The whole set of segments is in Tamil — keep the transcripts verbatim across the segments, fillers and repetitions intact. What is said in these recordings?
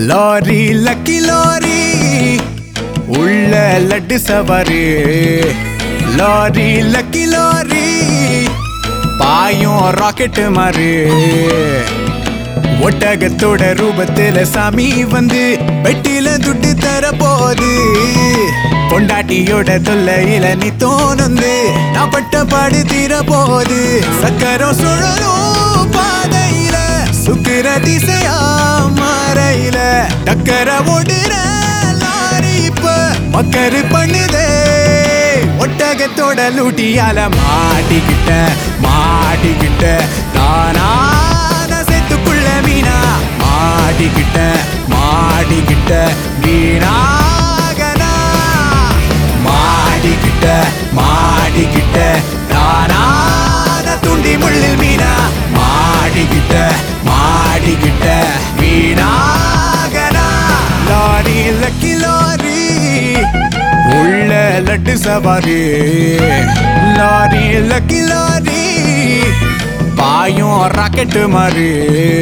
லாரி லக்கி லாரி உள்ள லட்டு சவாரி லாரி லக்கி லாரி பாயும் ராக்கெட் மாறு ஒட்டகத்தோட ரூபத்துல சாமி வந்து பெட்டில துட்டு தர போது பொண்டாட்டியோட தொல்லையில நீ தோணுந்து நான் பட்ட பாடு தீர போது சக்கரம் சுழலும் பாதையில சுக்கிர திசையா மாறையில டக்கர ஓடுற லாரி இப்ப மக்கரு பண்ணுதே ஒட்டகத்தோட லூட்டியால மாட்டிக்கிட்ட மாட்டிக்கிட்ட தானான செத்துக்குள்ள மீனா மாட்டிக்கிட்ட மாட்டிக்கிட்ட வீணாகனா மாட்டிக்கிட்ட மாட்டிக்கிட்ட தானான துண்டி முள்ளில் மீனா மாட்டிக்கிட்ட மாட்டிக்கிட்ட வீணாகனா லாரி லக்கி லாரி உள்ள லட்டு சவாரி லாரி லக்கி லாரி பாயும் ராக்கெட் மாறு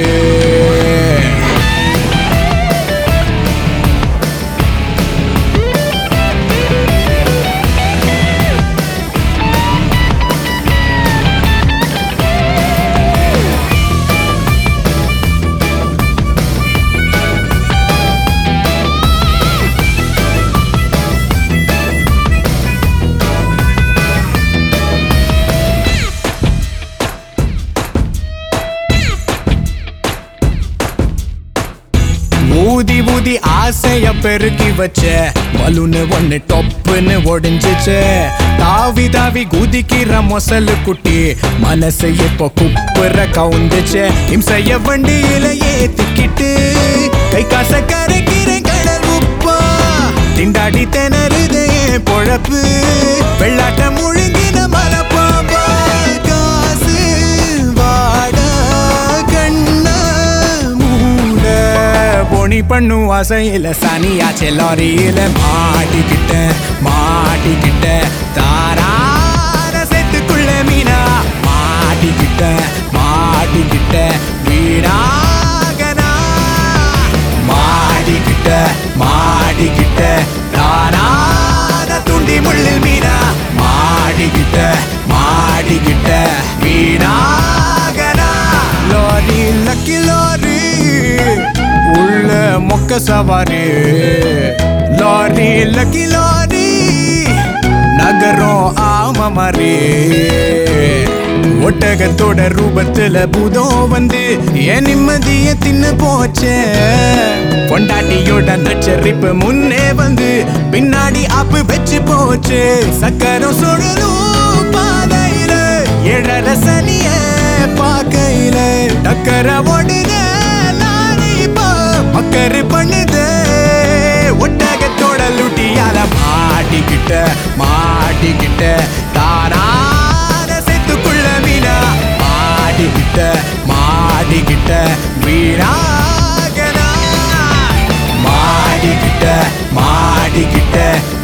ஊதி ஊதி ஆசைய பெருக்கி வச்ச பலூனு ஒண்ணு டொப்புன்னு ஒடிஞ்சிச்சு தாவி தாவி குதிக்கிற மொசலு குட்டி மனசு இப்போ குப்புற கவுந்துச்சு இம்சைய வண்டியில ஏத்திக்கிட்டு கை காச கரைக்கிறேன் கடல் உப்பா திண்டாடி திணறுதே பொழப்பு வெள்ளாட்ட முழுங்கின மலப்பாம்பா காசு வாட கண்ண மூட பொனி பண்ணு ஆசையில சனியாச்சே லாரியில மாட்டிக்கிட்ட மாட்டிக்கிட்ட தாரான செத்துக்குள்ள மீனா மாட்டிக்கிட்ட மாட்டிக்கிட்ட வீணாகனா மாட்டிக்கிட்ட மாட்டிக்கிட்ட தாரான துண்டி முள்ளில் மீனா மாட்டிக்கிட்ட மாட்டிக்கிட்ட வீணாகனா லாரி லக்கி லாரி உள்ள மொக்க சவாரி லாரி லக்கி லாரி நகரம் ஆம மாறி ஒட்டகத்தோட ரூபத்துல பூதம் வந்து என் நிம்மதிய தின்னு போச்சே பொண்டாட்டியோட நச்சரிப்பு முன்னே வந்து பின்னாடி ஆப்பு வச்சு போச்சு சக்கரம் சுழலும் பாதையில எழற சனிய பாக்கையில டக்கர ஓடுத மக்கரு பண்ணுது ஒட்டகத்தோட லூட்டியால மாட்டிக்கிட்ட மாட்டிக்கிட்ட தாரான செத்துக்குள்ள மீனா மாட்டிக்கிட்ட மாட்டிக்கிட்ட வீணாகனா மாட்டிக்கிட்ட மாட்டிக்கிட்ட